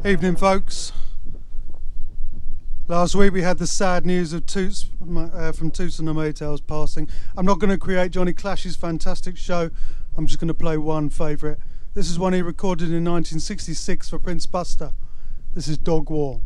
Evening, folks. Last week we had the sad news of Toots from Toots and the Maytals passing. I'm not going to create Johnny Clash's fantastic show. I'm just going to play one favourite. This is one he recorded in 1966 for Prince Buster. This is Dog War.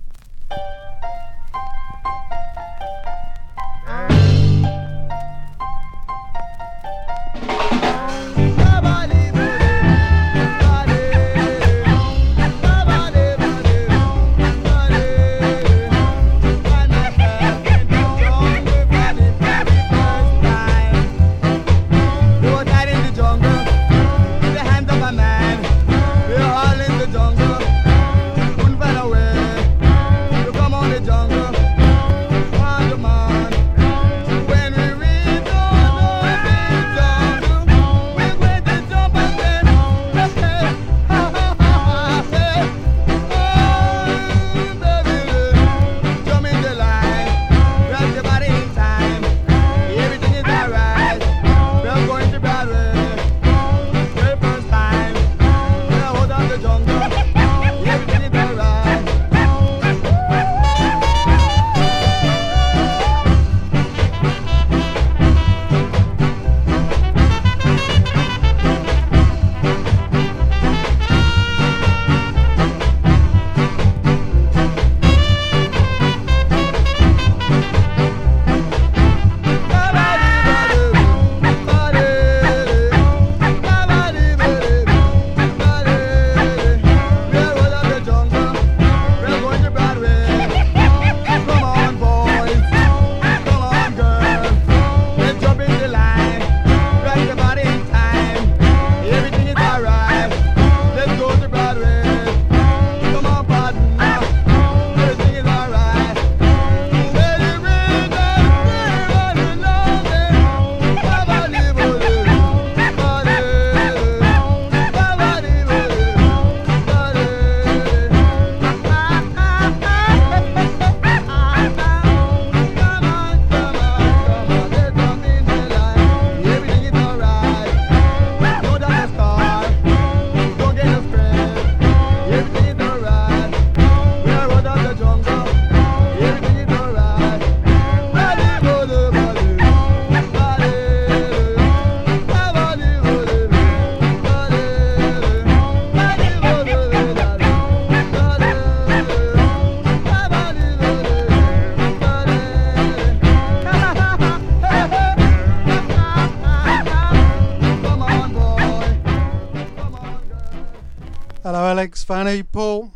Alex, Fanny, Paul,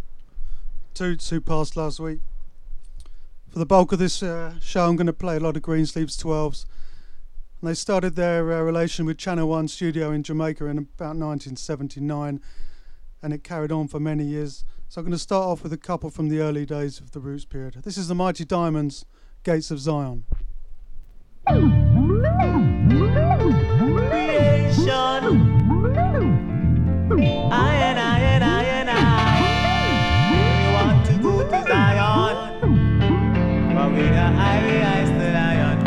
Toots, who passed last week. For the bulk of this show, I'm going to play a lot of Greensleeves 12s. And they started their relation with Channel 1 Studio in Jamaica in about 1979, and it carried on for many years. So I'm going to start off with a couple from the early days of the Roots period. This is the Mighty Diamonds, Gates of Zion. Creation. We want to go to Zion, but we are eyes to lion.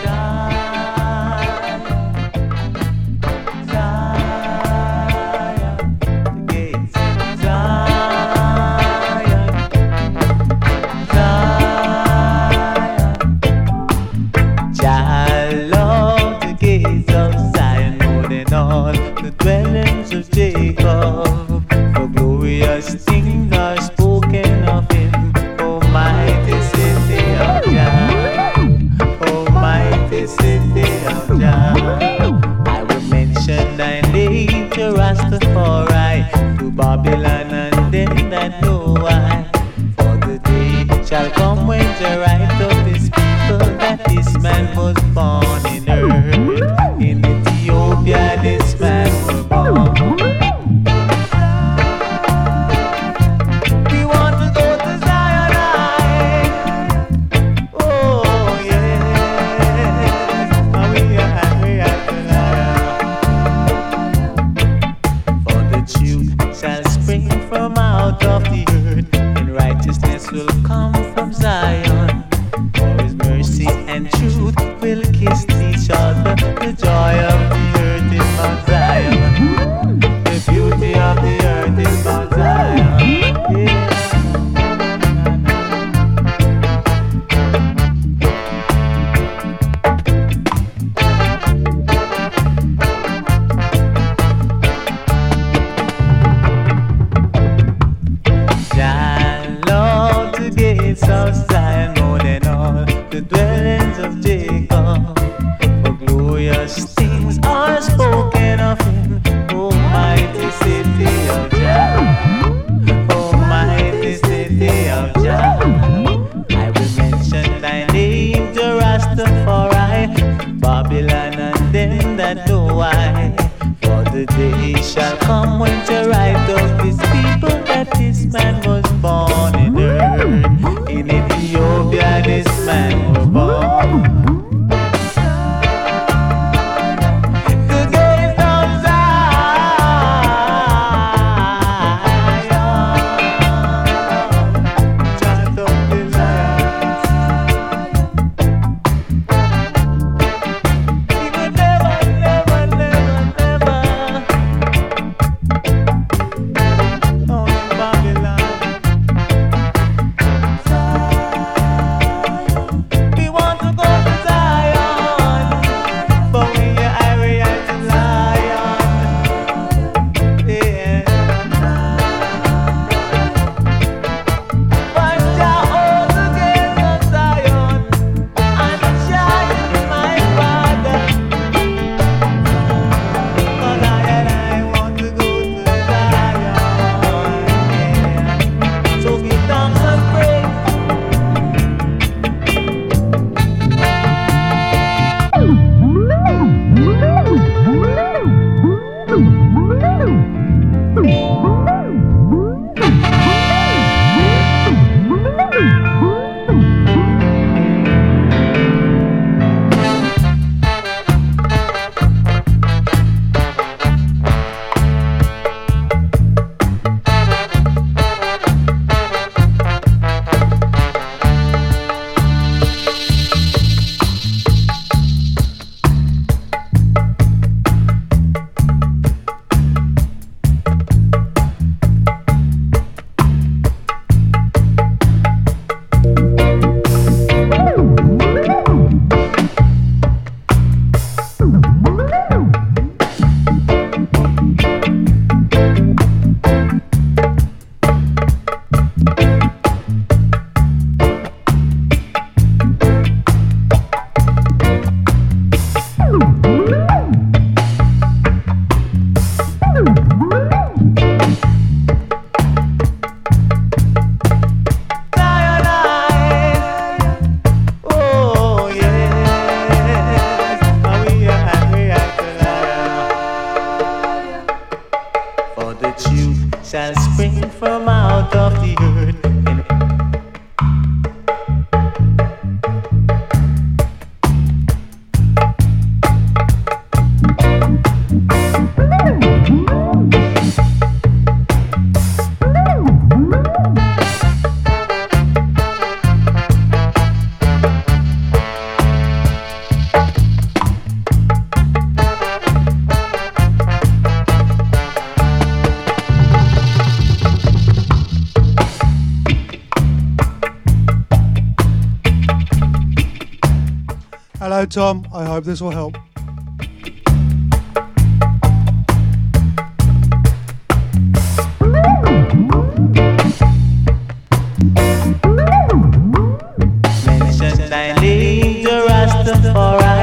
Zion, the gates of Zion, Zion. Love the gates of Zion more than all the dwellings of Jacob. For glorious things are spoken of him, Almighty city of Jah, Almighty city of Jah. I will mention thy name to Rastafari, to Babylon and them that know why. For the day shall come when the right of his people, that this man was born in earth. In Ethiopia this man was born. Will come from Zion, for his mercy and truth will kiss each other. The joy of the earth is Mount Zion, the beauty of the earth is Mount Zion. of Zion more than all the dwellings of Jacob. For glorious things are spoken of him, O mighty city of Jah, O mighty city of Jah. I will mention thy name to Rastafari, Babylon and them that know why. For the day shall come when to write of this people that this man was born in earth. In Ethiopia this man was born. The gates of Zion, chant of delight. He would never, never, never, never on Babylon. We want to go to Zion, but we are Irie to Lion. Yeah. But Jah hold the gates of Zion, and shine my Father. 'Cause I want to go to Zion. Yeah. So give thanks and praise. Oh yes, we are to Lion. For the truth shall spring from out of the earth. Hello, Tom. I hope this will help. Mention thy name to Rastafari.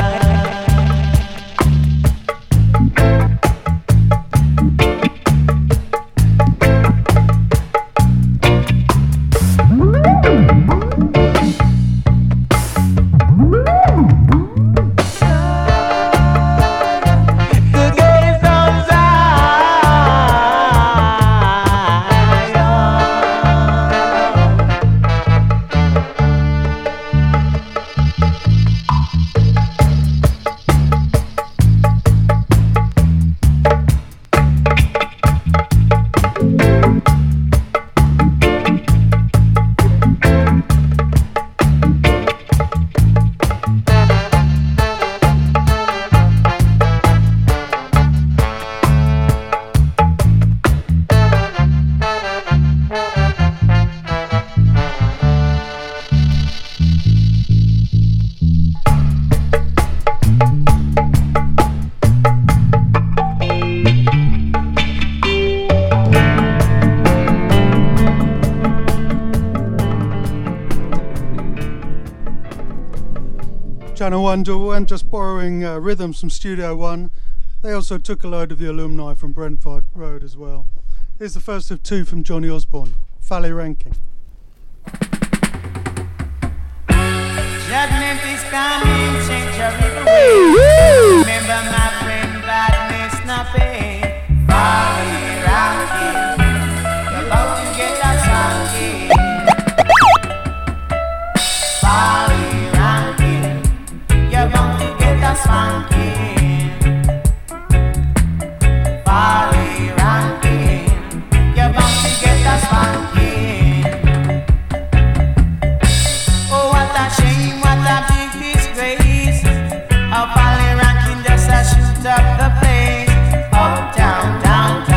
Channel Wonder weren't just borrowing rhythms from Studio One, they also took a load of the alumni from Brentford Road as well. Here's the first of two from Johnny Osborne, Valley Ranking. Judgment is coming, change your evil ways. Remember my friend, badness not pain. Valley Ranking, you're about to get a spanking. Valley Ranking, you're about to get a spanking. Valley Ranking, you're about to get a spanking. Oh, what a shame, what a big disgrace. A Valley Ranking just a shoot up the place. Uptown, downtown.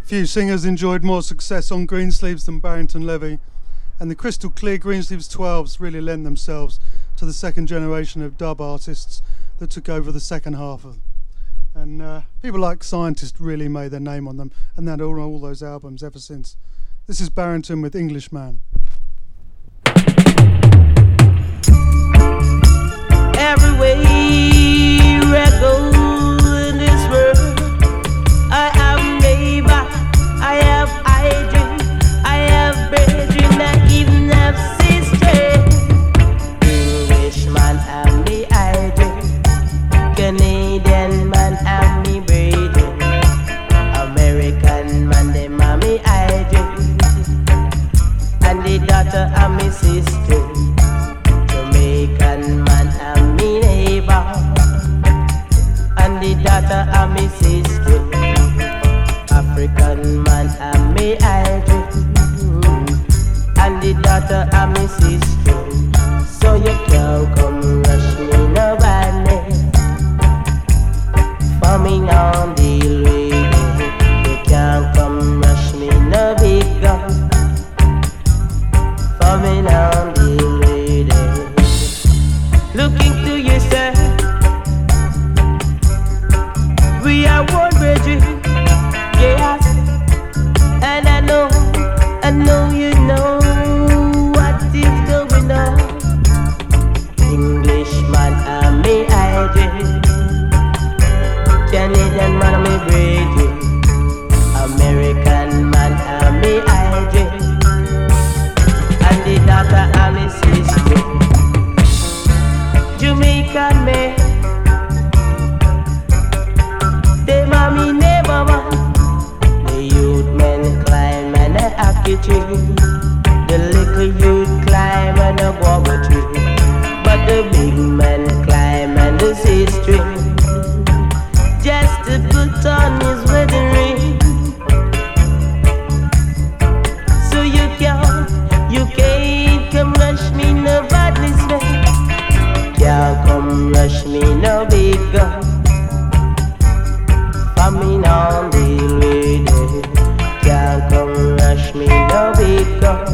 Few singers enjoyed more success on Greensleeves than Barrington Levy, and the crystal clear Greensleeves 12s really lend themselves to the second generation of dub artists that took over the second half of. And people like Scientist really made their name on them, and they'd all those albums ever since. This is Barrington with Englishman. Everywhere I go in this world, I have neighbor, I have hygiene, I have brethren, I even have sister. Englishman and me hygiene, Canadian man and me brethren, American man them and me hygiene, and the daughter and me sister. Jamaican man and me neighbor, and the daughter and me sister. African man and me idol, and the daughter and me sister. So you can't come rush me no badness, for me now deal with it. You can't come rush me no big gun, for me now deal with it. Looking to you, sir, we are one brethren, yes, and I know you know what is going on. Englishman and me hygiene, Canadian man and me brethren, American man and me hygiene, and the daughter and me sister. Jamaican man, they mommy neighbor man, the youth men climb and a hockey tree, the little youth climb and a guava tree, but the big man climb and the history, just to put on his wedding ring. So you can't come rush me no badness man. Can't come rush me no big gun, for me now deal with it. Can't come rush me no big gun,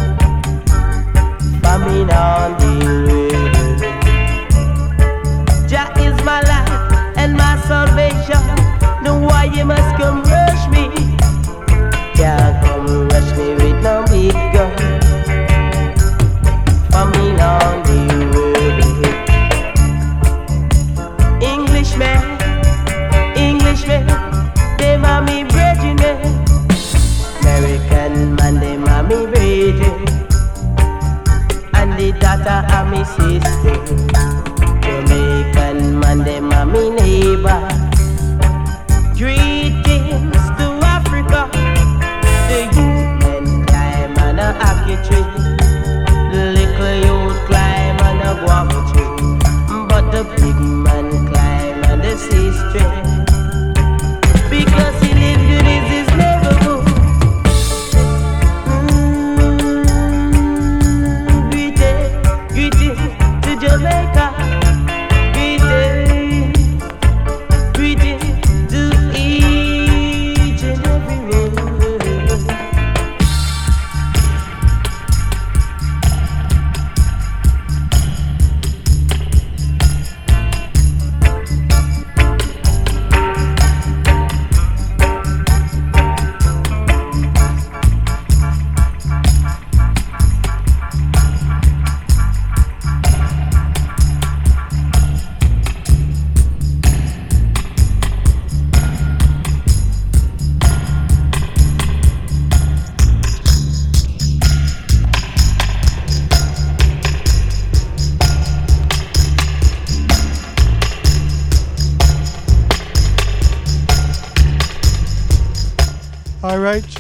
for me now deal with it. Jah is my life and my salvation, no why you must come rush me. Can't come rush me with no big gun, for me now deal with it. Englishman, they mommy brethren, American man, they mommy brethren, and the daughter of me sister. Jamaican man, they mommy neighbor. Greetings to Africa, the youth men climb on a hockey tree, the little youth climb on a guava tree, but the big man climb on the sister, because he live good is his neighborhood. Greeting to Jamaica, greeting to each and every one. Hi, Rach.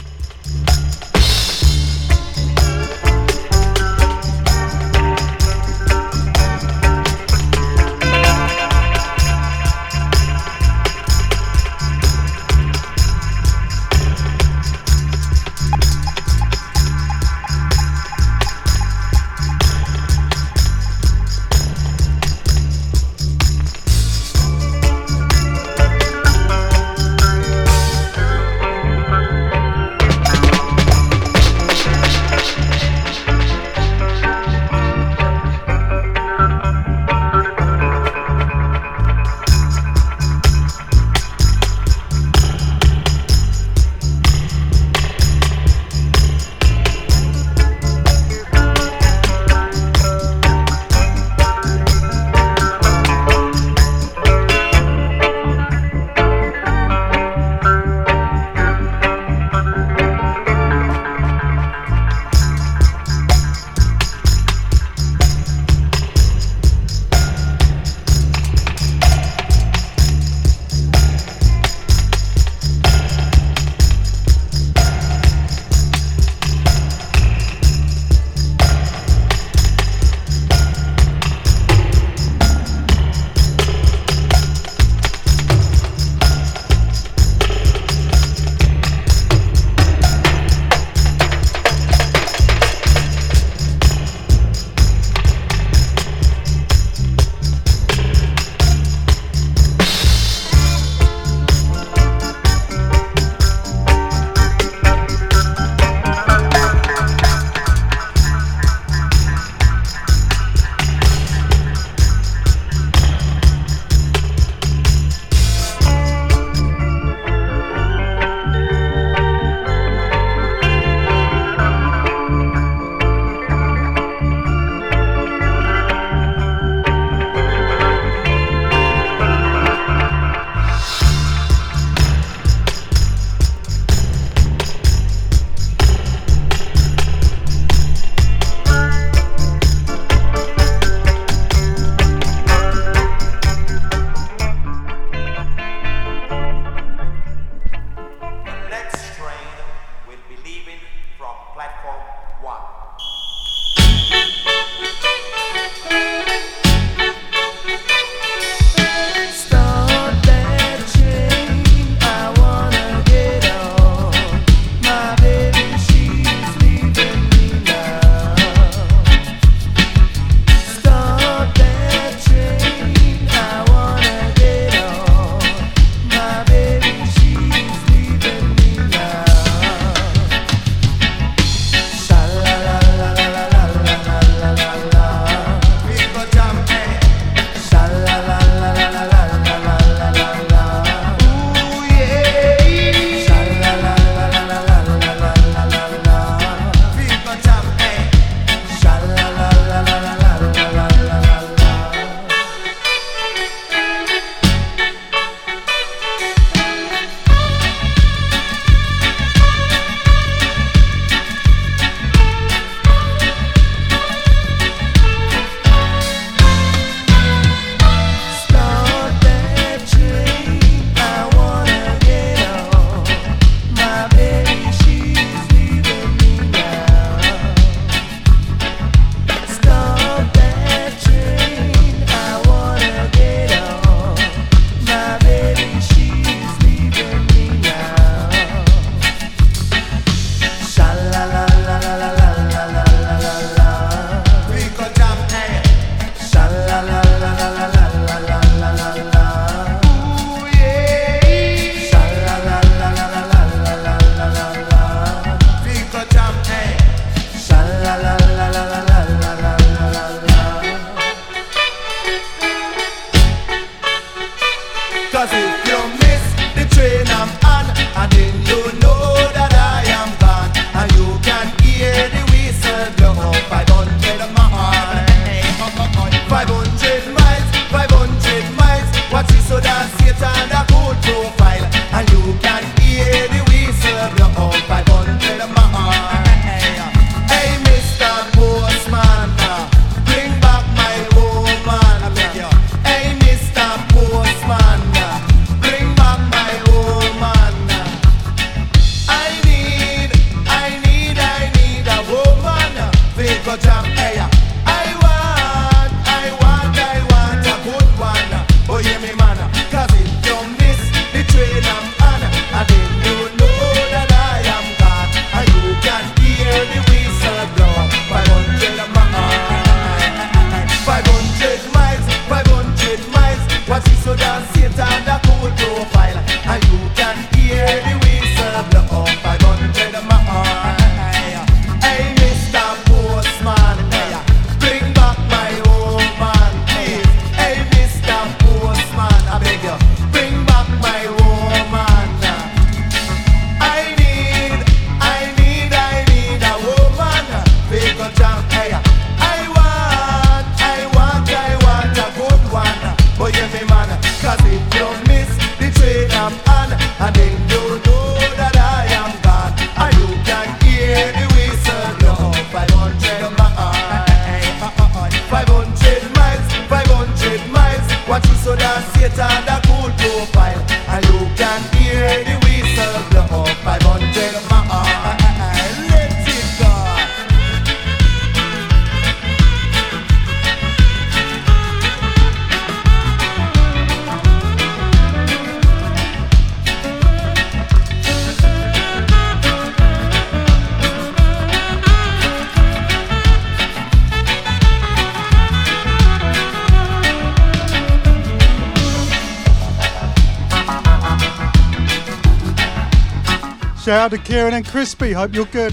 train I'm on, and then you know that I am God, and you can hear the whistle blow. 500 miles, 500 miles, 500 miles. Watch it so down, Satan, the cool profile, and you can hear the whistle blow. 500 miles. Hey, Mr. Postman, bring back my woman, please. Hey, Mr. Postman, I beg you, bring back my woman. I need a woman. Big a jam, hey. I want a good one. But yeah, me man, 'cause if you miss the train I'm on, and then you know that I am God, and you can hear the whistle blow. 500 miles, 500 miles, 500 miles. Watch it so that Satan, the cool profile, and you can hear the whistle blow. 500 miles, let it go. Shout out to Kieran and Crispy. Hope you're good.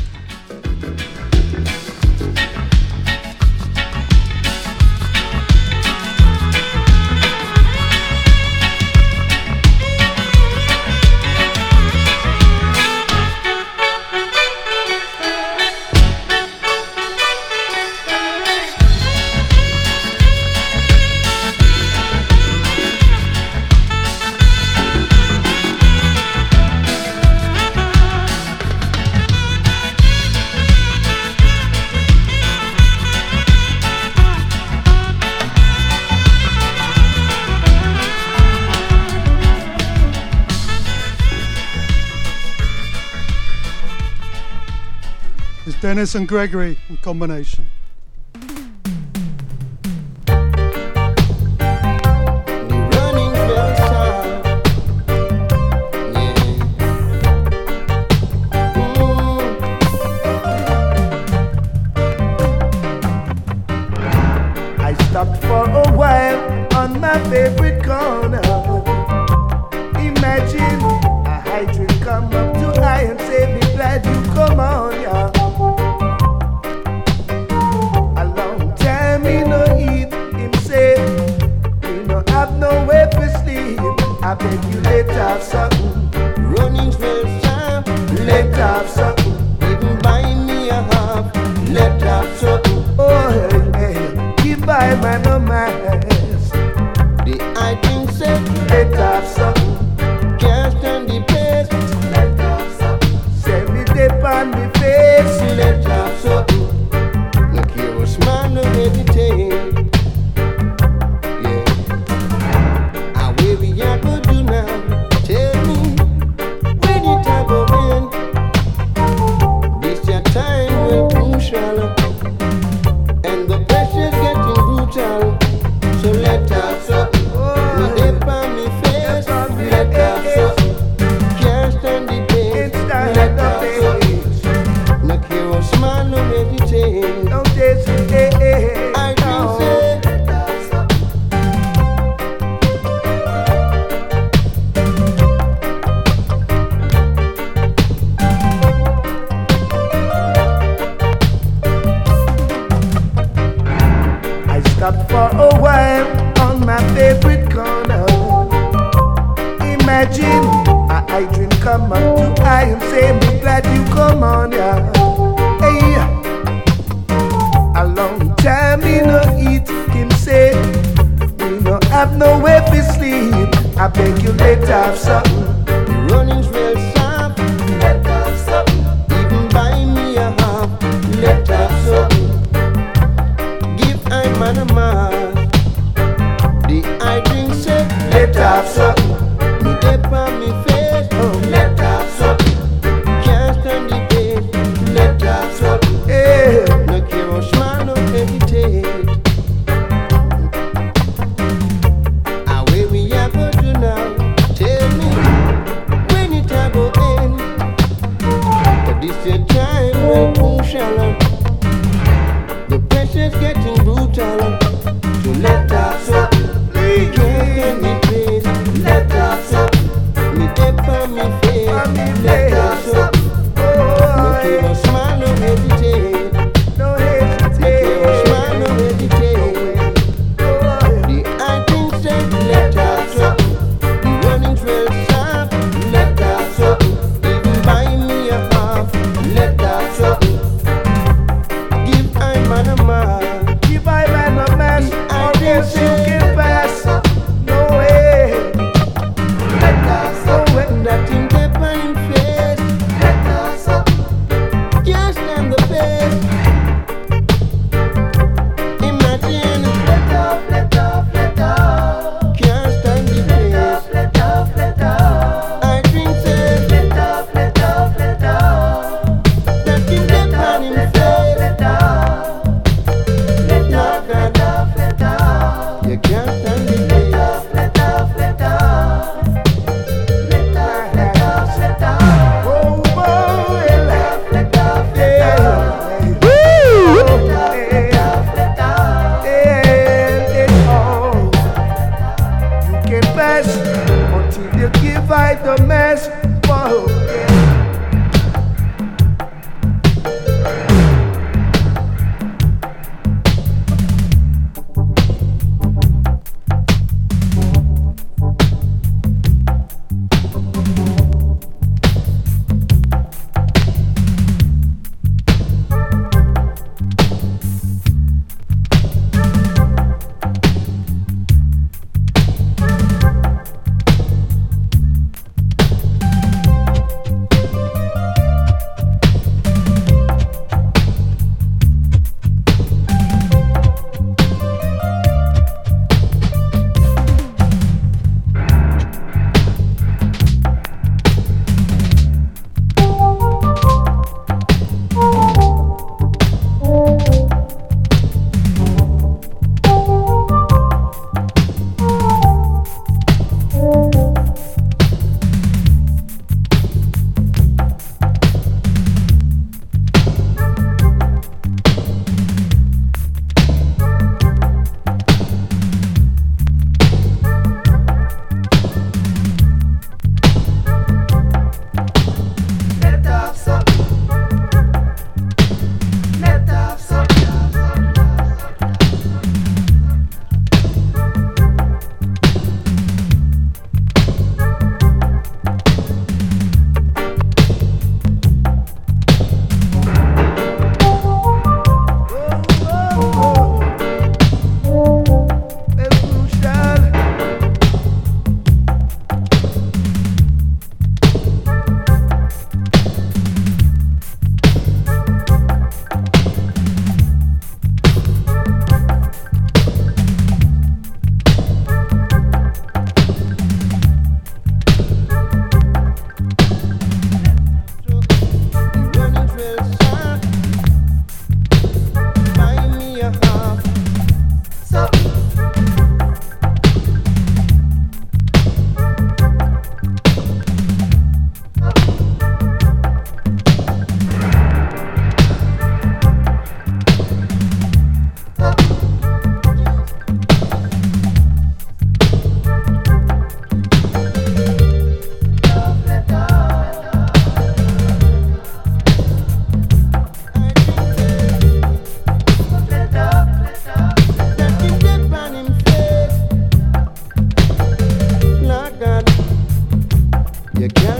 It's Dennis and Gregory in combination. I stopped for a while on my favorite corner. Imagine a hydrant come up to I and say, "Be glad you come on, yeah." A long time me no eat, him say, "We no have nowhere to sleep. I beg you let have something." Running first time, let have something. Even buy me a half, let have something. Oh hey, hey, keep by my no mess. The I think say, let have something. Can't stand the place, let have something. Send me dip on the face, let have something. Look here, a smile no meditate. Yeah. How where we are go do now? Tell me, when you type of wind, this your time will crucial, and the pressure's getting brutal. So let have something. Me dip on me face, let have something. Can't stand the pain, let have something. Look here, a smile no meditate. Don't hesitate. I can say, let have something. I stopped for a while on my favorite corner. Imagine a hydrant come up to I and say, "Be glad you come on, yeah." Hey, a long time me no eat, him say, "We no have nowhere to sleep. I beg you let have something." The running's real soft, let have something. Even buy me a half, let have something. Give I man a man. The I drink say, let have something. Me dip on me face, oh, let have something. Can't stand the pain, let have something. Hey, no care how small, no hesitate. How way we are go to now? Tell me.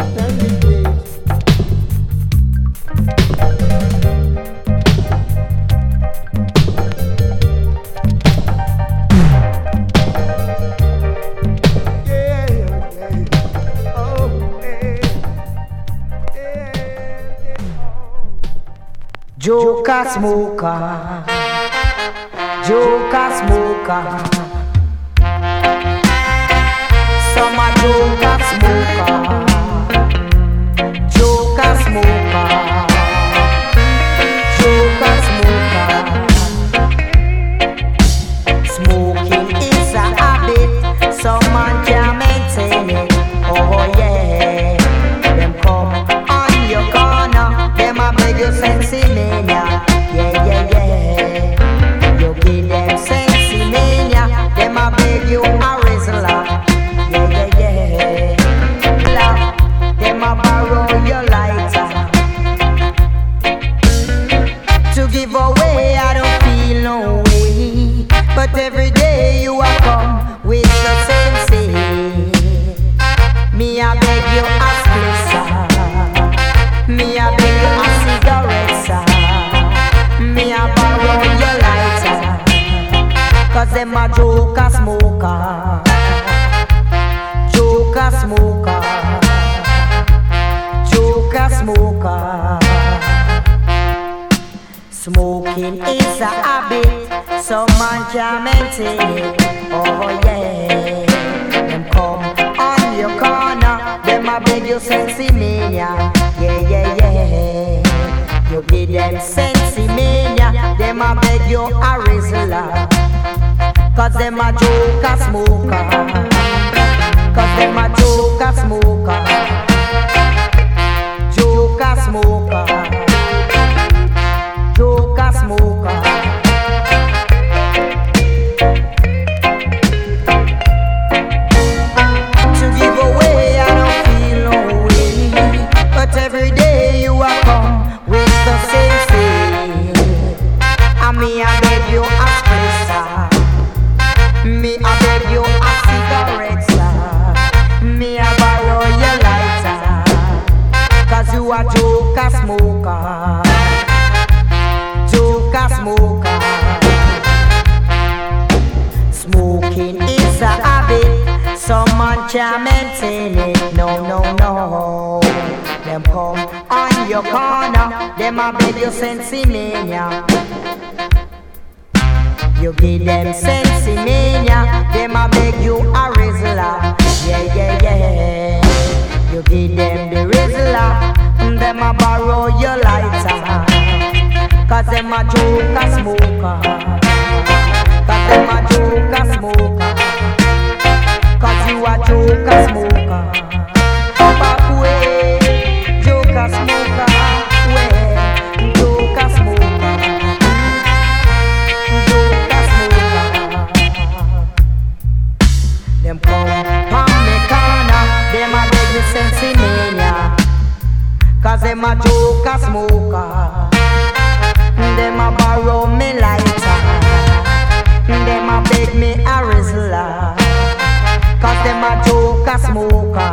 Joker smoker, Joker smoker, summer Joker smoker, Joker smoker, Joker smoker. Smoking is a habit, some man can't maintain it. Oh yeah, them come on your corner, them a beg you sensi mania. Yeah, yeah, yeah. You give them sensi mania, them a beg you a rizzler. Yeah, yeah, yeah. Love, them a borrow your lighter. To give away, I don't feel no way. But every day you are come with the same thing. Me I beg you a splitter. Me I beg you a cigarette, sir. Me I borrow your lighter. Cause them a joker smoker. Joker smoker. Joker smoker. Smoking is a habit, some man can't maintain it. Oh yeah, them come on your corner, them a beg you sensi mania. Yeah, yeah, yeah. You give them sensi mania, them a beg you a rizzler. Cause them a joker smoker. Cause them a joker smoker. Joker smoker. Joker smoker. To give away, I don't feel no way. But every day you are come with the same thing. And me I beg you a splitter. Me I beg you a cigarette, sir. Me I borrow your lighter. Cause you are joker smoker. Joker smoker. Smoking is a habit, some man can't maintain it. No, no, no. Them come on your corner, them a beg you sensi mania. You give them sensi mania, them a beg you a rizzler. Yeah, yeah, yeah. You give them the rizzler, them a borrow your lighter. Cause them a joker smoker. Cause them a joker smoker. Cause you a joker smoker. Back way, joker smoker. Way, joker smoker. Joker smoker. Them come from me corner, them a beg you sensi mania. Cause them a joker smoker. Them a borrow me lighter. Them a beg me a rizzler. Cause them a joker smoker.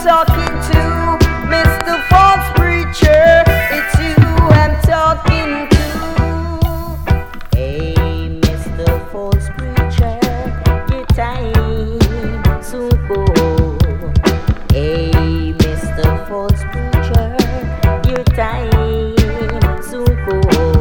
talking to, Mr. False Preacher. It's you I'm talking to. Hey, Mr. False Preacher, your time soon go. Hey, Mr. False Preacher, your time soon go.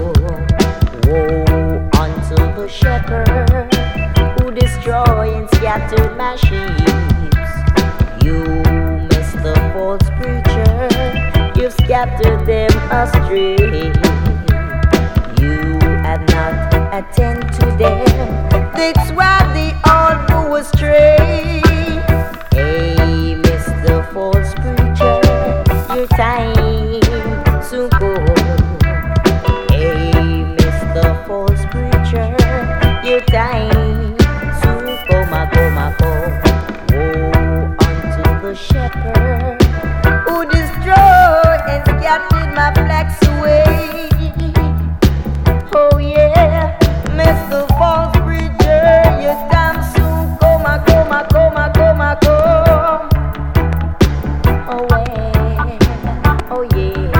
Woe unto the shepherd who destroy and scatter my sheep. You, Mr. False Preacher, you've scattered them astray. You have not attended to them. That's why they all go astray. Hey, Mr. False Preacher, your time soon go. Hey, Mr. False Preacher, your time soon come. Woe unto the shepherd who destroyed and scattered my flocks away. Oh yeah, Mr. False Preacher, your time soon come. Oh yeah, oh yeah.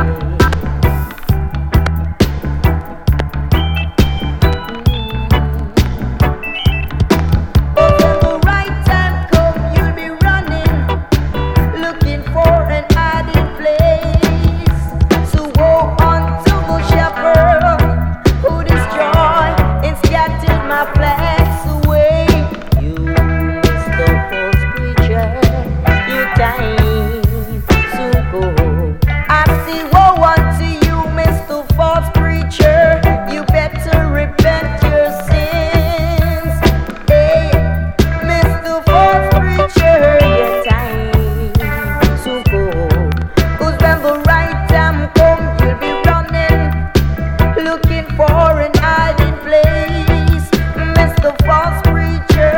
When the right time come, you'll be running, looking for an hiding place. So woe unto the shepherd who destroyed and scattered my flocks away. You, Mr. False Preacher, your time soon go. I say woe unto you, Mr. False Preacher. You better repent your sins. Hey, Mr. False Preacher, your time soon go. 'Cause when the right time come, you'll be running, looking for an hiding place. Mr. False Preacher,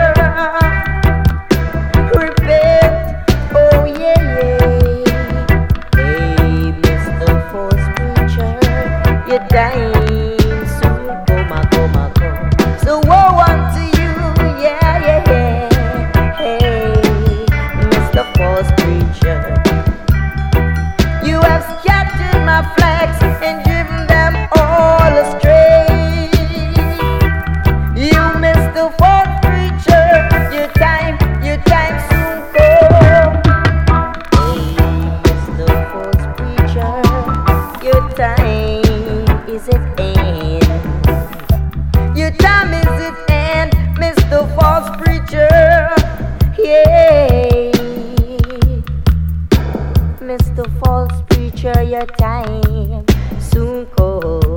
repent, oh yeah, yeah. Hey, Mr. False Preacher, your time soon come. So woe unto you, yeah, yeah, yeah. Hey, Mr. False Preacher, you have scattered my flags and driven them all astray. You, Mr. False Preacher, your time soon come. Hey, Mr. False Preacher, your time is at end. Your time is at end, Mr. False Preacher. Yeah, Mr. False Preacher, your time soon come.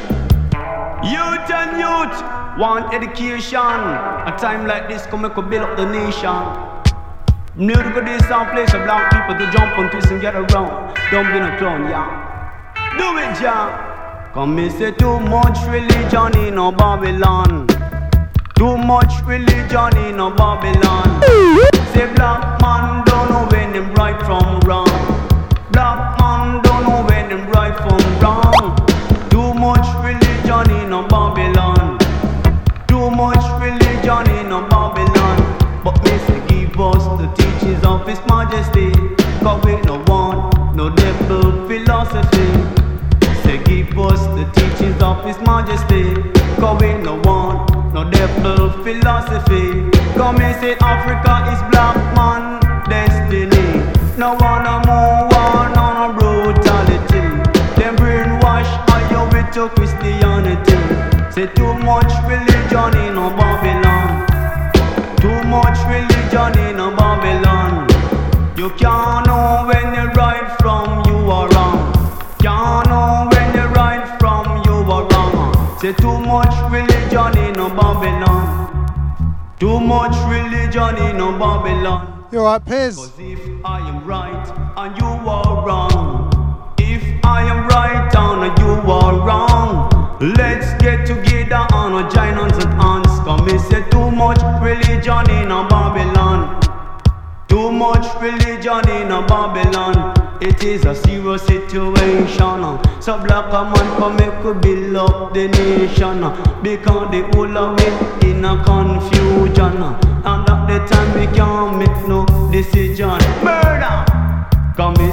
Youth and youth want education. A time like this come make we build up the nation. Music of this sound place for black people to jump and twist and get around. Don't be no clown, yeah. Do it, yeah. Come me say too much religion in a Babylon. Too much religion in a Babylon. Say black man don't know when them right from wrong. Black man don't know when them right from wrong. Too much religion in a Babylon. Too much religion in a Babylon. But me say give us the teachings of His Majesty. 'Cause we no want no devil philosophy. Say give us the teachings of His Majesty. 'Cause we no want no devil philosophy. Come and say Africa is black man destiny. No wanna move on a brutality. Them brainwash you with your Christianity. Say too much religion in a Babylon. Too much religion in a Babylon. You can't know when you're right from you are wrong. Can't know when you're right from you are wrong. Say too much religion in a Babylon. Too much religion in a Babylon. You alright, Piers? 'Cause if I am right and you are wrong, if I am right and you are wrong, let's get together and join hands and hands. Come me say too much religion in a Babylon. Too much religion in a Babylon. It is a serious situation. So black a man come make we build up the nation. Because the whole of it in a confusion. And at the time we can't make no decision. Murder!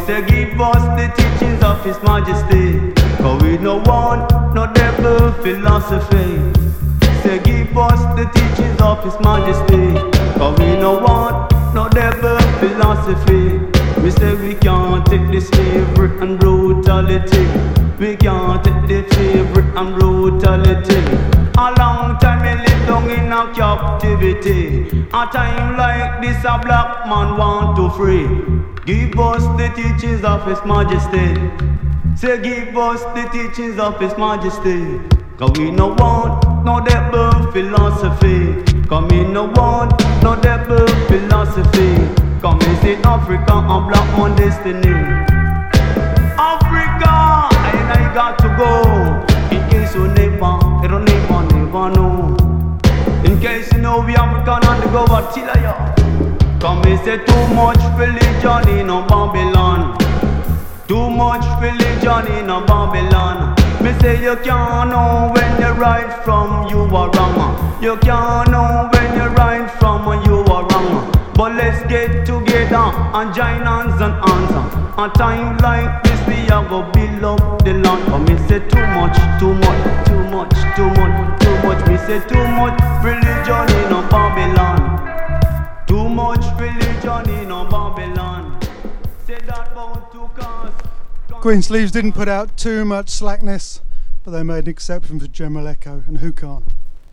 say give us the teachings of His Majesty. Cause we no want no devil philosophy. Say give us the teachings of His Majesty. Cause we no want no devil philosophy. We say we can't take the slavery and brutality. We can't take the slavery and brutality. A long time we live down in a captivity. A time like this a black man want to free. Give us the teachings of His Majesty. Say give us the teachings of His Majesty. Cause we no want no devil philosophy. Cause we no want no devil philosophy. Come is in Africa and black man destiny. Africa, I got to go. In case you never know. In case you know we African and the go back till ya. Come is say too much religion in a Babylon. Too much religion in a Babylon. Me say you can't know when you're right from you are wrong. You can't know when you're right from you are wrong. But let's get together and join hands and answer. A time like this we are go build up the land. But me say too much. Me say too much religion in a Babylon. Too much religion in a Babylon. Say that bound to cause. Greensleeves didn't put out too much slackness, but they made an exception for General Echo, and who can't?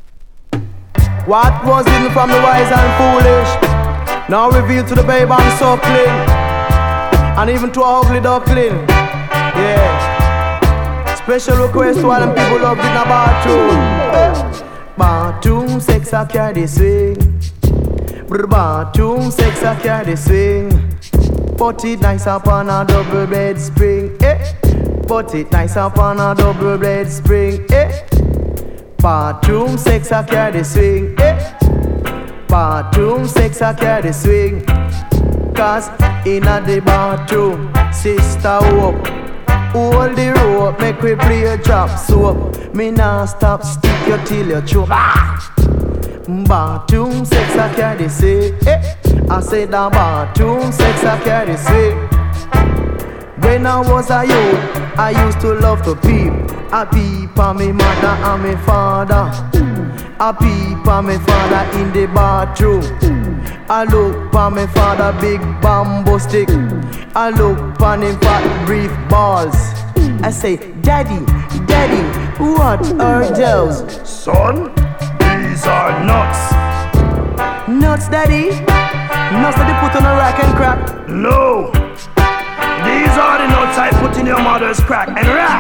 What was hidden from the wise and foolish, now revealed to the babe and suckling, and even to a ugly duckling. Yeah. Special request to all them people loved in a bathroom. Bathroom sex I carry swing. Bathroom sex I carry swing. Put it nice up on a double bed spring. Put it nice up on a double bed spring. Bathroom sex I carry swing. Bathroom sex I carry swing. Cause in a the bathroom, sister whoop. Hold the rope, make we play a drop soap. Me nah stop, stick you till you choke. Bathroom sex I carry swing. I said the bathroom sex I carry swing. When I was a youth, I used to love to peep. I peep on me mother and me father. I peep on me father in the bathroom. I look on me father big bamboo stick. I look on him fat brief balls. I say, Daddy, Daddy, what are those? Son, these are nuts. Nuts, Daddy? Nuts that they put on a rack and crack? No, these are the nuts I put in your mother's crack and rack.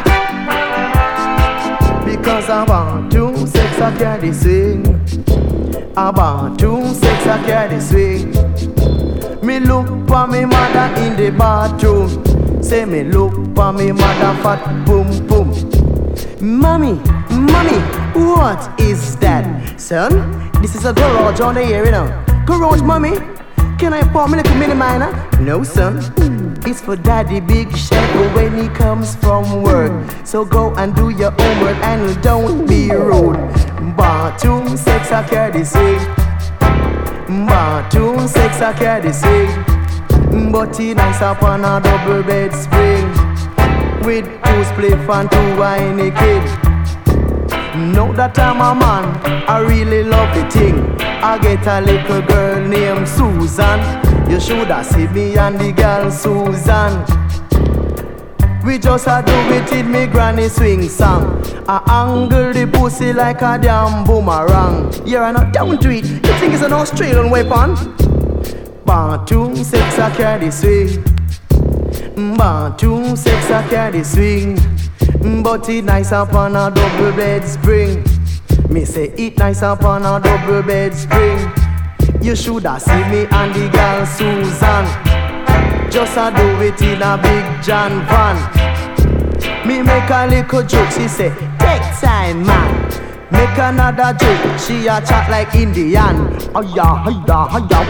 Because I want to sex I carry swing. I want to sex I carry swing. Me look for me mother in the bathroom. Say me look for me mother fat boom boom. Mommy, mommy, what is that? Son, this is a garage on the air, you know. Garage, mommy. Can I pour me like a mini miner? No, son. It's for daddy big chef when he comes from work. So go and do your homework and don't be rude. Bathroom sex I carry swing. Bathroom sex I carry swing. But he nice up on a double bed spring. With 2 spliff and 2 whiny kid. Know that I'm a man, I really love the thing. I get a little girl named Susan. You should have seen me and the girl Susan. We just a do it in me granny swing song. I angle the pussy like a damn boomerang. You're not down to it, you think it's an Australian weapon? Bathroom sex I carry swing. Bathroom sex I carry swing. But it nice up on a double bed spring. Me say it nice up on a double bed spring. You shoulda seen me and the girl Susan. Just a do it in a big John van. Me make a little joke, she say, take time man. Make another joke, she a chat like Indian. Oh yeah, oh yeah, oh yeah.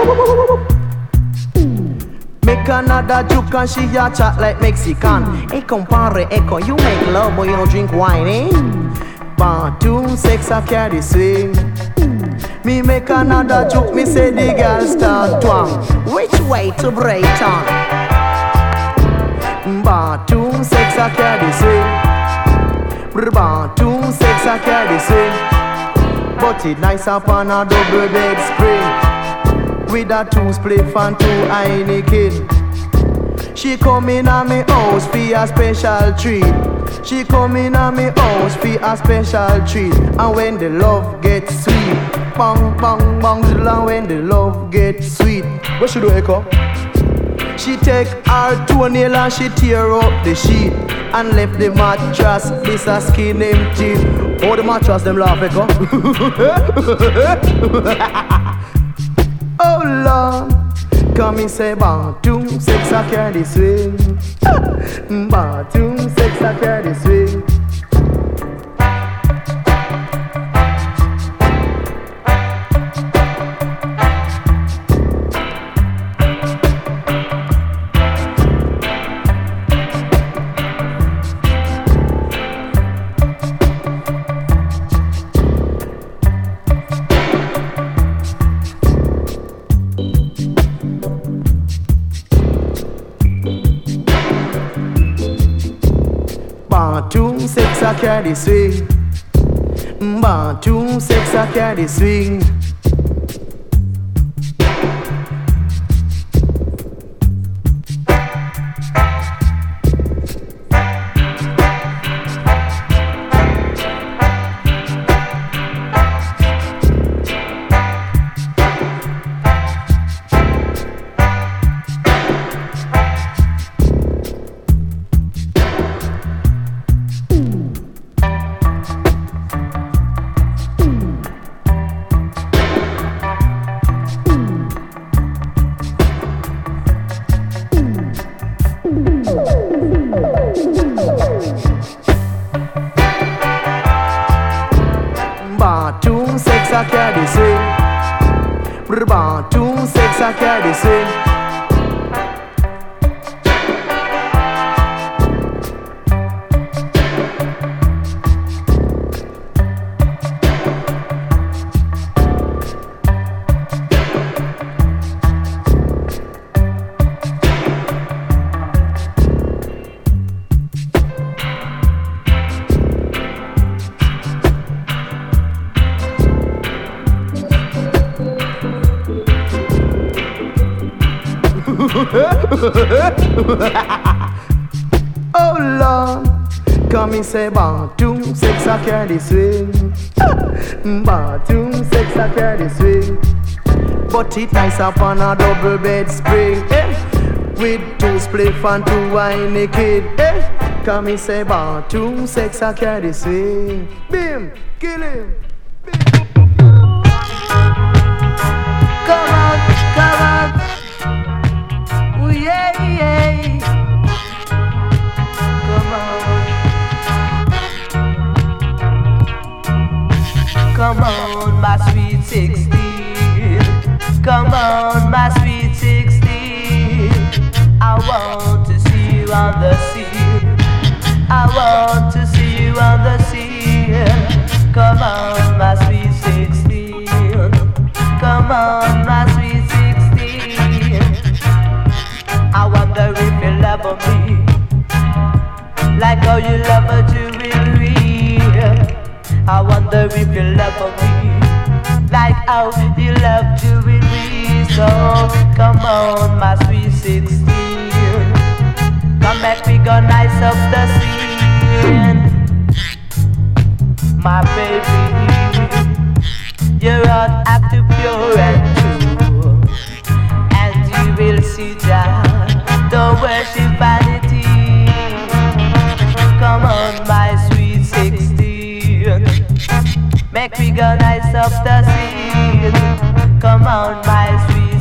Make another joke and she a chat like Mexican. Hey compare, echo, you make love but you don't drink wine, eh? Bathroom sex I carry swing. Me make another joke, me say the girl start twang. Which way to break on? Bathroom sex I carry swing. Bathroom sex I carry swing. But it nice upon a double bed spring. With a 2 spliff and 2 Heineken. She come in at me house for a special treat. She come in at me house for a special treat. And when the love gets sweet, bang, bang, bang, and when the love gets sweet, what should do, Echo? She take her toenail and she tear up the sheet and left the mattress, this a skin empty. Oh, the mattress, them laugh, Echo. Oh, Lord. Come and say, bathroom sex I carry swing. Bathroom sex I carry swing. Bathroom sex I carry swing. Bathroom sex I carry swing. Bathroom sex I carry swing. Bathroom sex I carry swing. Oh Lord, come and say bathroom sex I carry swing. Bathroom sex I carry swing. But it nice upon a double bed spring, with 2 spliff and 2 Heineken, Come and say bathroom sex I carry swing. Bim, kill him. Come on, come on. Ooh, yeah, yeah. Come on. Come on, my sweet 16. Come on, my sweet 16. I want to see you on the scene. I want to see you on the scene. Come on, my sweet 16. Come on, my sweet 16. I wonder if you love me like how you love a jewelry. I wonder if you love me like how you love jewelry. So come on, my sweet 16. Come back, we go nice up the scene. My baby, your heart act to pure and true, and you will see Jah, don't worship vanity. Come on, my sweet 16. Make we go nice up the scene. Come on, my sweet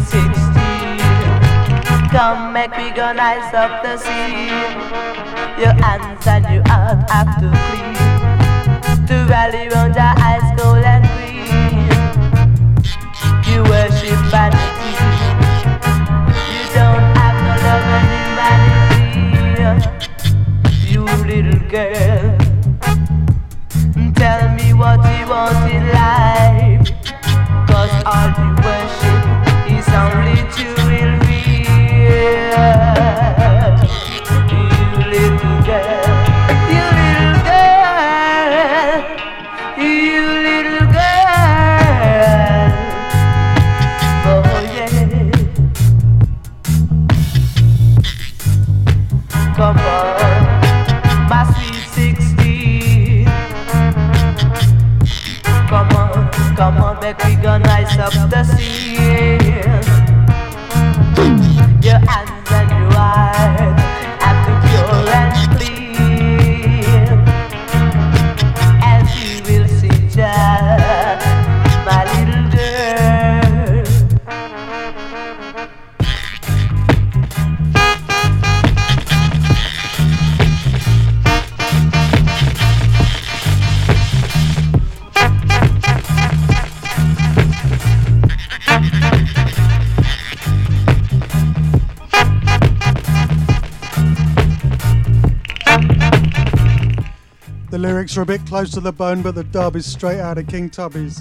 16. Come, make we go nice up the scene. Your hands and your heart have to clean, to rally round your eyes gold and green. You worship vanity, you don't have no love and humanity. You little girl, tell me what you want in life, 'cause all you worship is only jewelry. The lyrics are a bit close to the bone, but the dub is straight out of King Tubby's.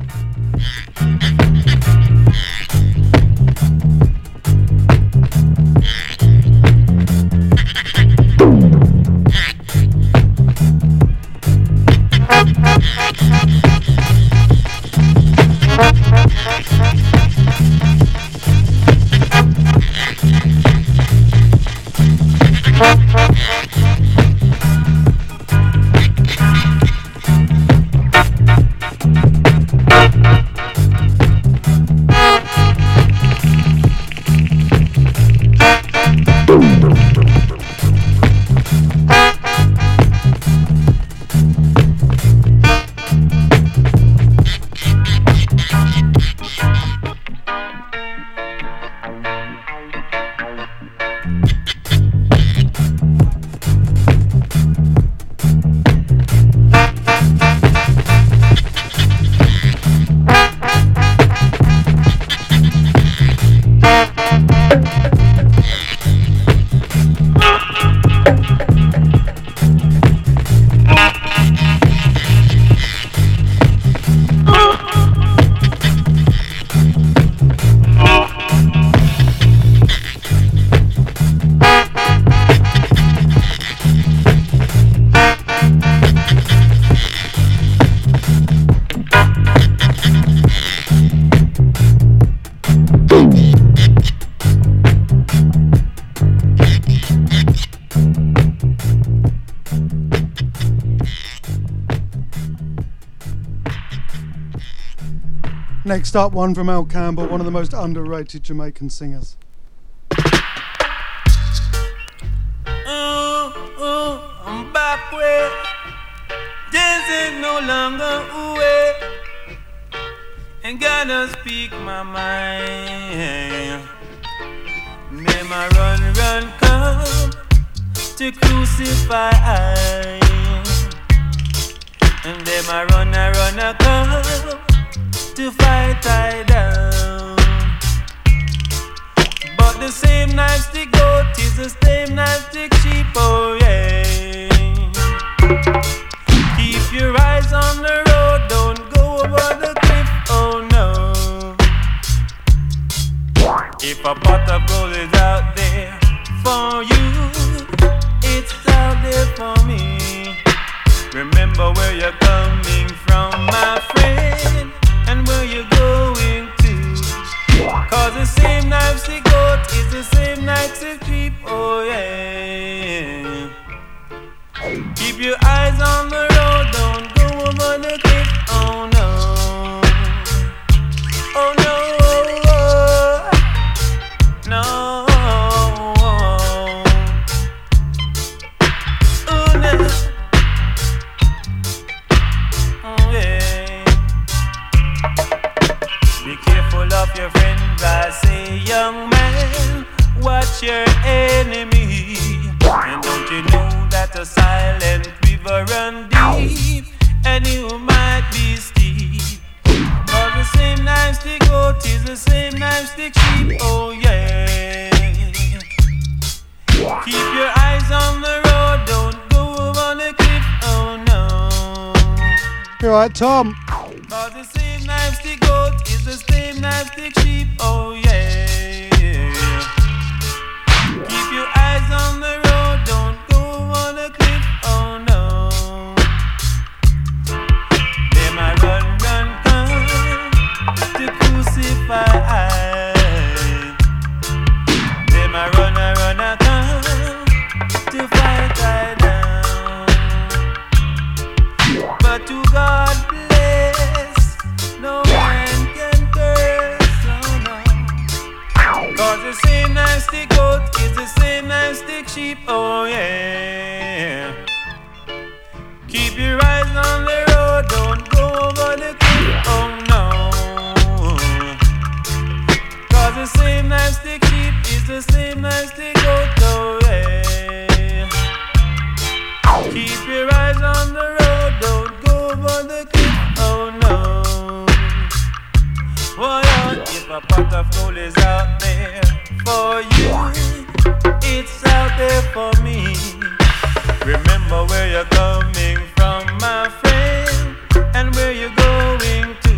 Next up, one from Al Campbell, one of the most underrated Jamaican singers. I'm back where this is no longer away, and gonna speak my mind. Them a run, come to crucify I, and them a run, come to fight I down. But the same knife stick goat is the same knife stick sheep, oh yeah. Keep your eyes on the road, don't go over the cliff, oh no. If a pot of gold is out there for you, it's out there for me. Remember where you're coming from, my friend, and where you're going to. Cause the same knife stick goat is the same knife stick sheep, oh yeah. Keep your eyes on the road, don't go over the cliff, oh no. Oh no, no. Oh no. Oh yeah. Be careful of your friends, I say, young man, watch your enemy. And don't you know that a silent river run deep, and you might be steep. Cause the same knife stick goat is the same knife stick sheep, oh yeah. Keep your eyes on the road, don't go over the cliff, oh no. You alright, Tom? Cause the same knife stick goat is the same knife stick sheep, oh yeah. Keep your eyes on the road, don't go on the cliff, oh no. Them a run, come to crucify I. Them a run, come to fight I down. But to God bless, no man can curse, oh no. Cause the same knife stick goat is the same knife stick sheep, oh yeah. Keep your eyes on the road, don't go over the cliff, oh no. Cause the same knife stick sheep is the same knife stick goat, oh yeah. Keep your eyes on the road, don't go over the cliff, oh no. Oh yeah, if a pot of gold is out there for you, it's out there for me. Remember where you're coming from, my friend, and where you're going to.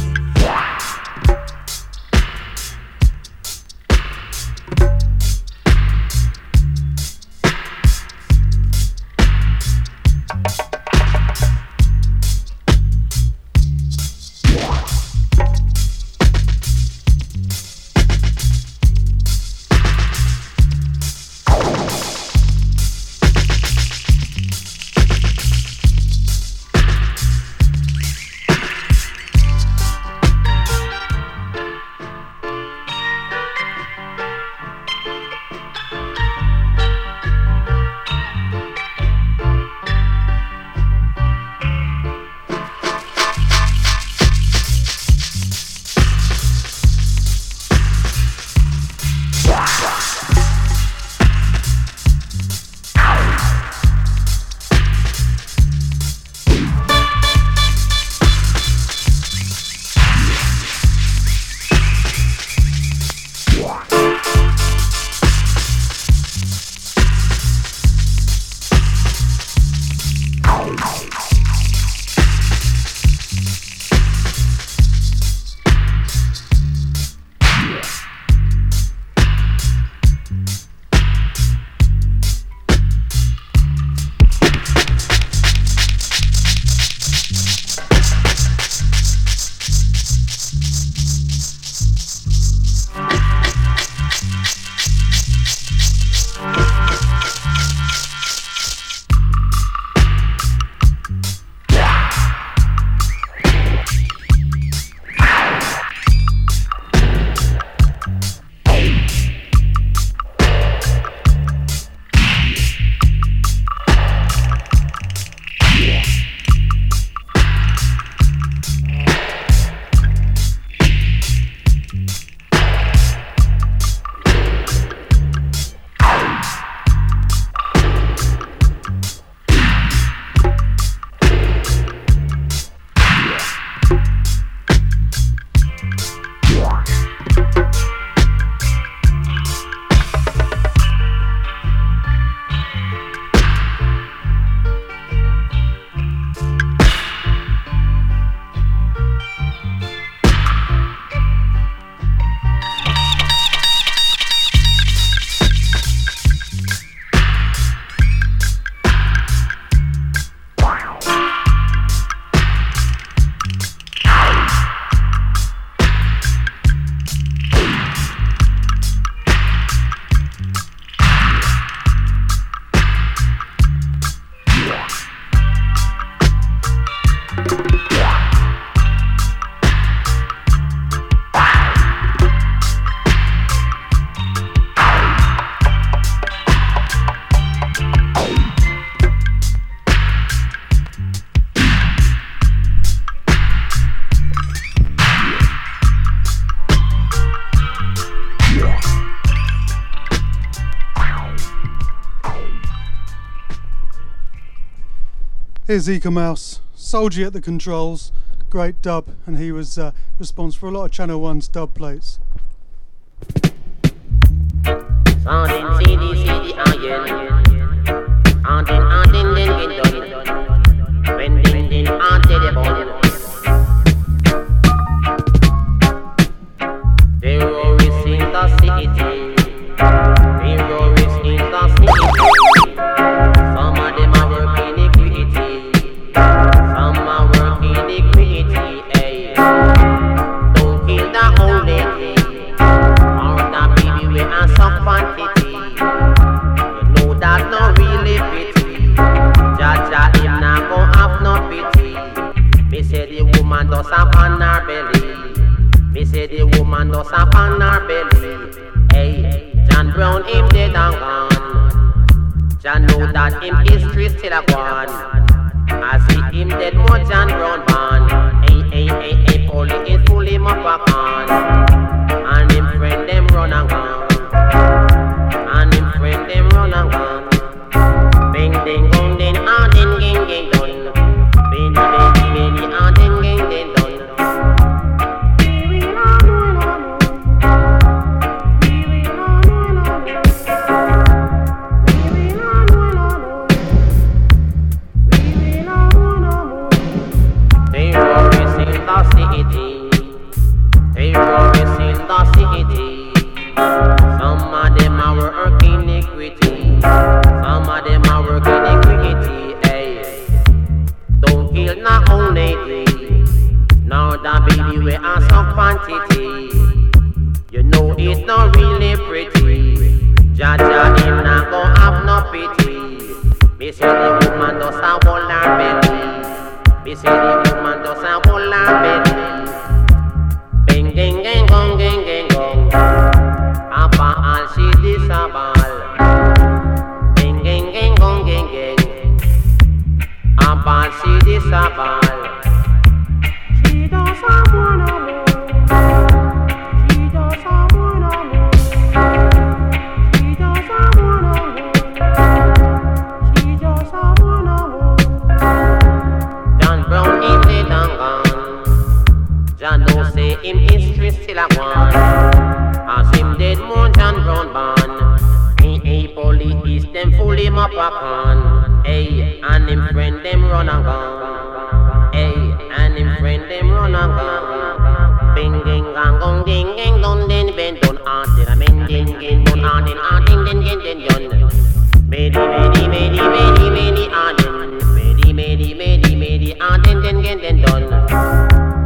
Here's Eco Mouse, Soldier at the controls, great dub, and he was responsible for a lot of Channel 1's dub plates. no really pretty. Jaja him not go have no pity. Me say the woman does a hold her belly. Me say the woman does a hold her belly. Bing ding ding gong ding ding gong. Papa all she disable. Bing ding ding gong ding ding. Papa she disable. She does a wanna more. She does a wanna more. She does a wanna more. She does a wanna more. John Brown in the Dungan. John don't say him history still a one. As him dead more John Brown born. He police them fool him up a con. Hey, and him friend them run and gone. Hey, and him friend them run and gone. Bing ding gang gong ding ding don den ben don art a men ding ding don art ding ding ding ding ding. Medi medi medi medi medi ardin. Medi medi medi medi ardin ding ding ding don.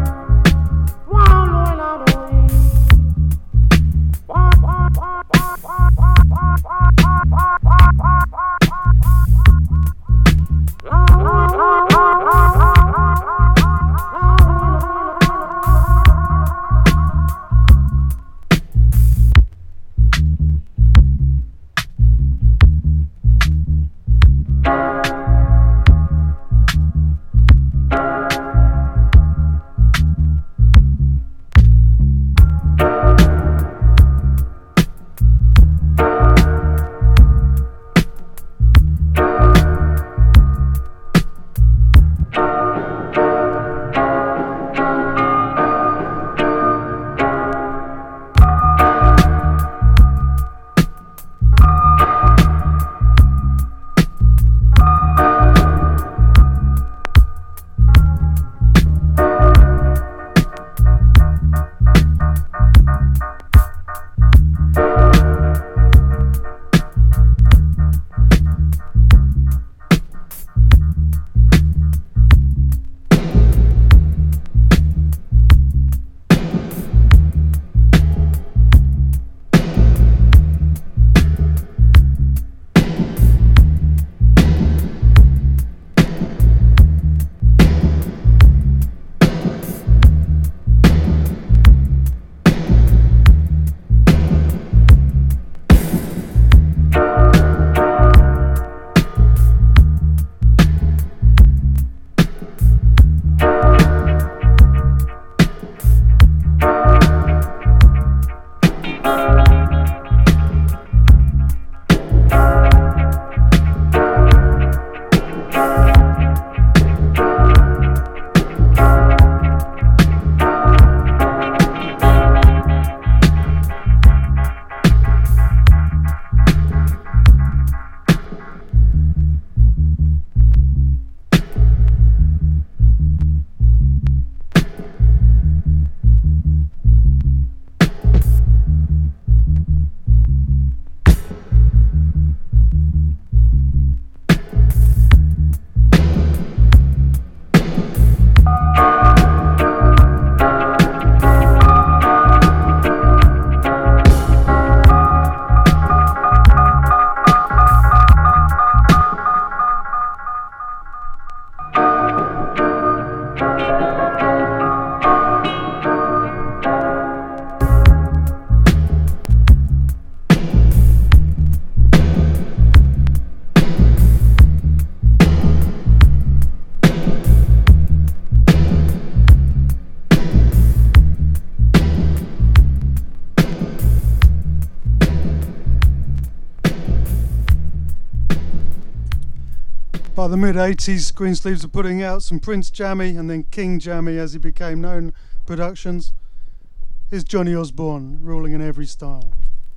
By the mid-80s, Greensleeves were putting out some Prince Jammy and then King Jammy, as he became known, productions. Here's Johnny Osborne, ruling in every style.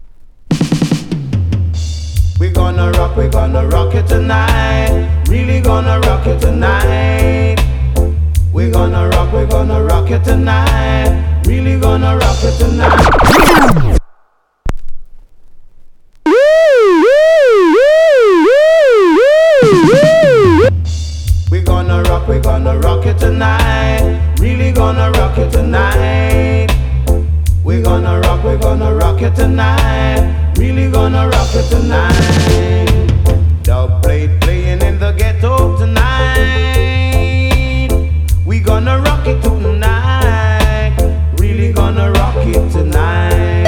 We're gonna rock it tonight. Really gonna rock it tonight. We're gonna rock it tonight. Really gonna rock it tonight. We're gonna rock it tonight. Really gonna rock it tonight. We're gonna rock it tonight. tonight. Really gonna rock it tonight. Dub plate playing in the ghetto tonight. We gonna rock it tonight. Really gonna rock it tonight.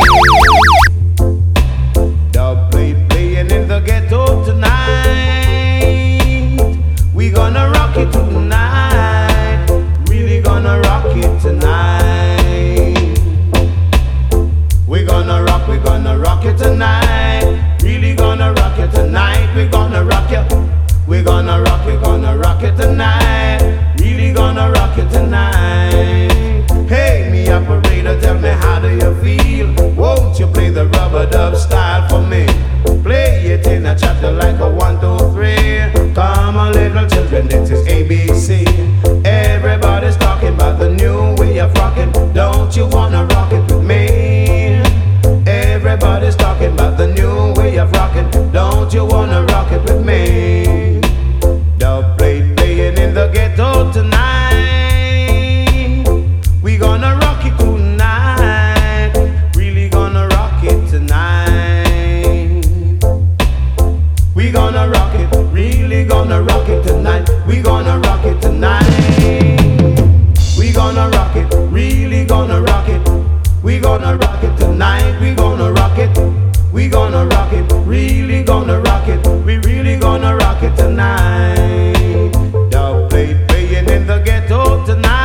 Dub plate playing in the ghetto tonight. We gonna rock it tonight. Really gonna rock it tonight. We gonna rock it tonight. Really gonna rock it tonight. We gonna rock it. We gonna rock it tonight. Really gonna rock it tonight. Hey, me operator, tell me how do you feel? Won't you play the rubber dub style for me? Play it in a chapter like a 1, 2, 3. Come on, little children, this is ABC. Everybody's talking about the new way of rocking. Don't you wanna rock it with me? Everybody's talking about the new way of rocking. Don't you wanna rock it with me? Dub plate playing in the ghetto tonight. We gonna rock it tonight. Really gonna rock it tonight. We gonna rock it. Really gonna rock it tonight. We gonna rock it tonight. We gonna rock it. Really gonna rock it. We gonna rock it tonight. We gonna rock it. We gonna rock it. Really gonna rock it. We really gonna rock it tonight. Dub plate playing in the ghetto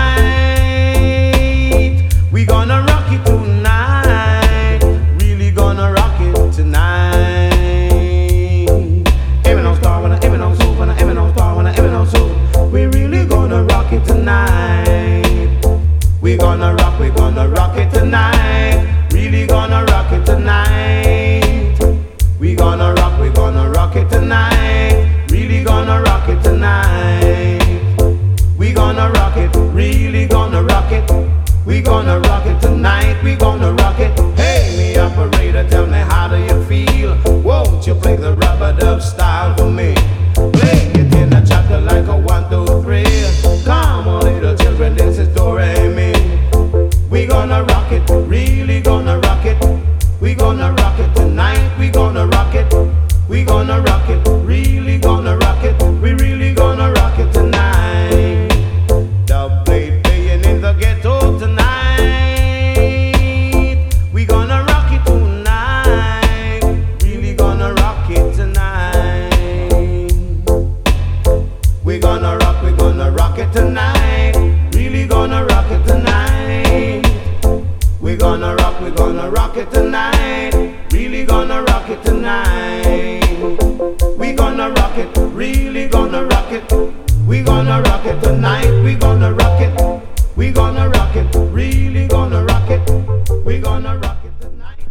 tonight. We gonna rock it tonight. Really gonna rock it tonight. Eminem star when I Eminem soup when I Eminem star when I Eminem soup. We really gonna rock it tonight. We gonna rock it tonight. Really gonna rock it tonight. We gonna rock it tonight. Really gonna rock it tonight. We gonna rock it, really gonna rock it. We gonna rock it tonight. We gonna rock it. Hey, me operator, tell me how do you feel? Won't you play the rubber dub style for me? Play it in a chapter like a 1, 2, 3. Come on, little children, this is Do Re Mi. We gonna rock it, really gonna rock it. We gonna rock it tonight. We gonna rock it. We gonna rock it, really gonna rock it. We really gonna rock it tonight. Dub plate playing in the ghetto tonight. We gonna rock it tonight. Really gonna rock it tonight. We gonna rock it tonight. Really gonna rock it tonight. We gonna rock it tonight. Really gonna rock it tonight. We gonna rock it, really gonna rock it. We gonna rock it tonight. We gonna rock it. We gonna rock it, really gonna rock it. We gonna rock it tonight.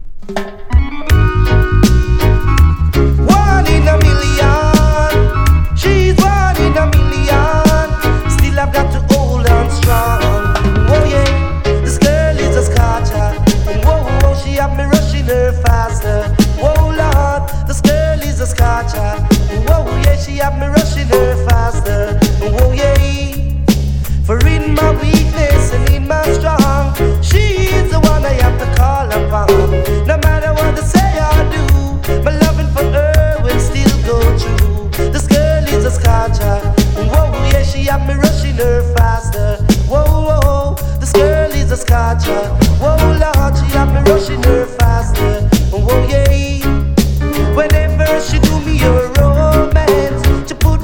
One in a million. She's one in a million. Still I've got to hold on strong. Oh yeah, this girl is a scotcher. Whoa, whoa, she have me rushing her faster. Whoa Lord, this girl is a scotcher. Whoa yeah, she have me rushing her faster. Whoa yeah, for in my weakness and in my strong, she is the one I have to call upon. No matter what they say or do, my loving for her will still go true. This girl is a scotcher. Whoa yeah, she have me rushing her faster. Whoa whoa, this girl is a scotcher. Whoa Lord, she have me rushing her faster. Whoa yeah, whenever she do me a romance, she put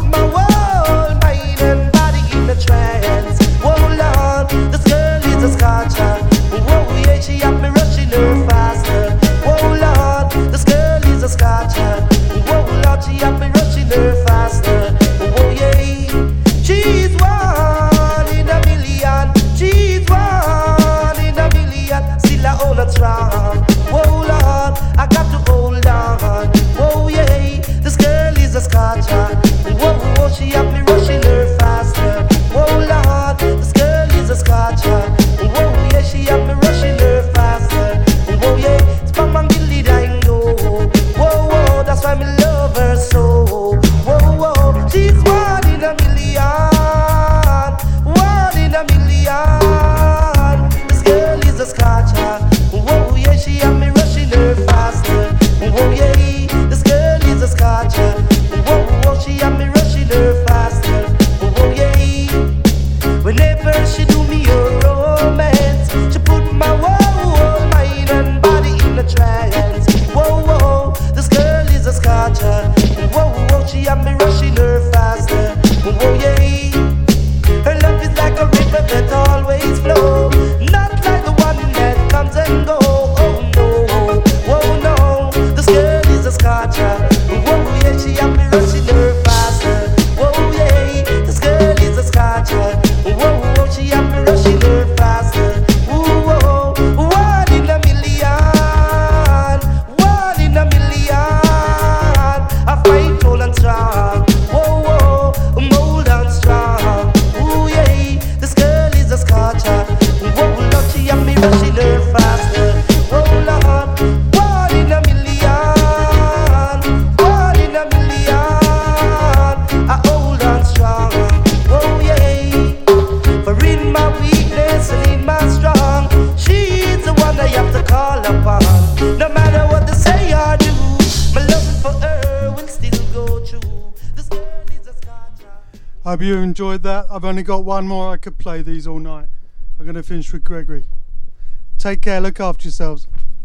Whoa, whoa, this girl is a scotcher. Whoa, whoa, she have me rushing her faster. Whoa, yeah. Her love is like a river that always flows, not like the one that comes and goes. Oh no, whoa no, this girl is a scotcher. Whoa, yeah, she have me rushing her faster. Whoa, yeah, this girl is a scotcher. Whoa, whoa, she have me rushing her faster. Whoa, one in a million, one in a million. I fight tall and strong. Whoa, whoa, mold and strong. Ooh yeah, this girl is a scotcher. Whoa, Lord, she have me rushing her faster. Whoa, Lord, one in a million, one in a million. I hold on strong. Whoa yeah, for in my weakness and in my strong, she's the one I have to call upon. No matter what they say or do, my love for her will still go true. This girl is a scotcher. Hope you enjoyed that. I've only got one more. I could play these all night. I'm going to finish with Gregory. Take care. Look after yourselves.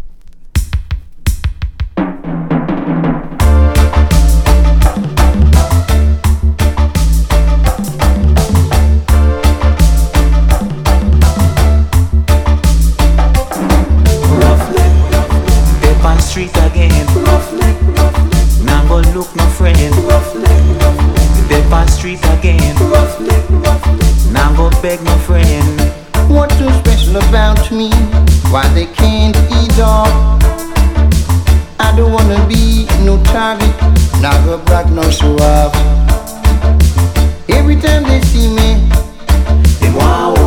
Step on street again. Now go look no friend. Step on street again. Now go beg no friend. What's so special about me? Why they can't eat up? I don't wanna be no target. Now go brag no show off. Every time they see me, they wow.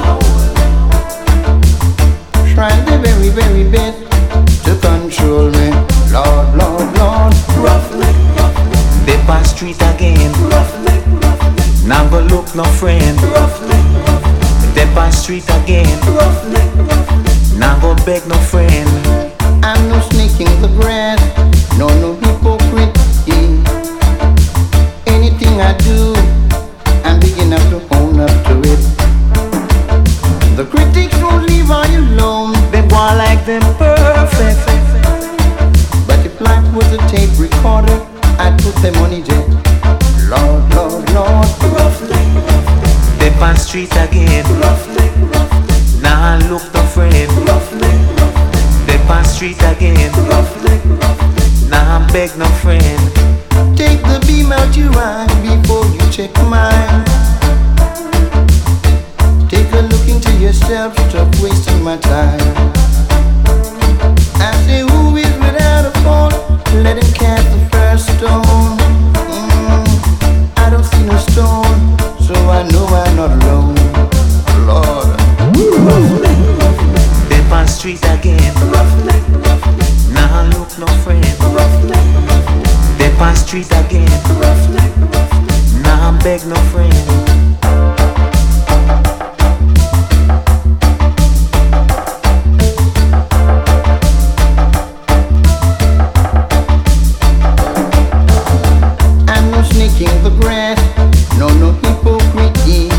Trying their very, very best to control me. Lord, Lord, Lord. Step on street again. Now go look no friend. Step on street again. Now go beg no friend. I'm no snake in the grass, no hypocrite. Anything I do, I'm big enough to own up to it. The critics won't leave I alone. They want like them perfect. But if life was a tape recorder, I'd put them on it. Lord, Lord, Lord. Step on street again. Now look no friend. Step on street again. Now beg no friend. Take the beam out your eye before you check mine. Take a look into yourself, stop wasting my time. I say who is without a fault, let him cast the first stone. I don't see no stone, so I know I'm not alone. Lord. Step on street again. Now look no friend. Step on street again. Now beg no friend. I'm no snake in the grass, no hypocrite.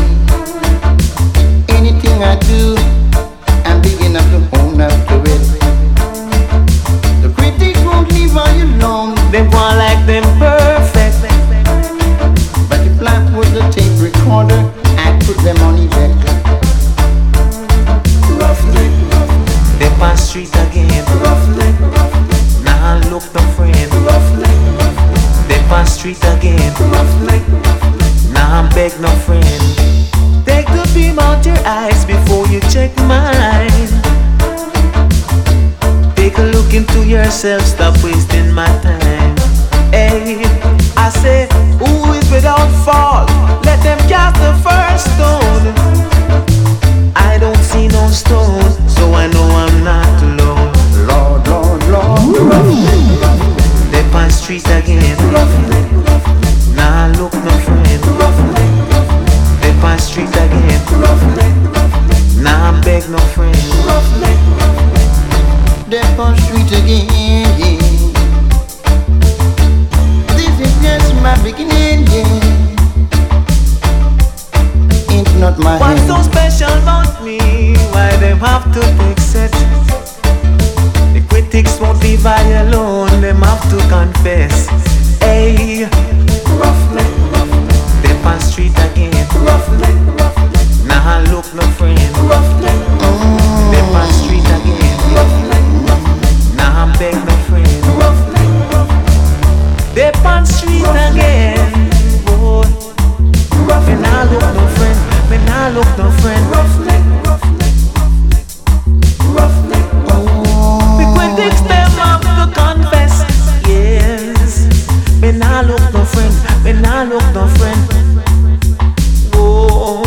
Anything I do, I'm big enough to own up to it. The critics won't leave I alone. They want like them perfect. But if life was a tape recorder, I'd put them on eject. Step on street again. Now look no friend. Step on street again. Now beg no friend. Take the beam out your eyes before you check mine. Take a look into yourself, stop wasting my time. Hey, I say, who is without fault? Let them cast the first stone. I don't see no stone, so I know I'm not alone. Lord, Lord, Lord. Step on street again. Now look no friend. Step on street again. Now beg no friend. Step on street again. This is just my beginning. Ain't not my What's hand. so special about me? Why them have to take exception? confess. Hey, roughneck, roughneck. They on street again. Roughneck, roughneck. Nah look no friend. Roughneck, they on street again. Roughneck, roughneck. Nah beg no friend. Roughneck, roughneck. They on street again. Boy, me nah look no friend. Me nah look no friend. Roughneck, roughneck, roughneck, roughneck. Me when takes them up to confess. Yes, me nah look no friend. Me nah look no friend. Oh.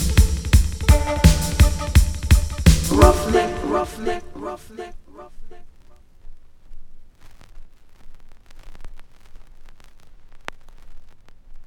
Roughneck, roughneck, roughneck, roughneck.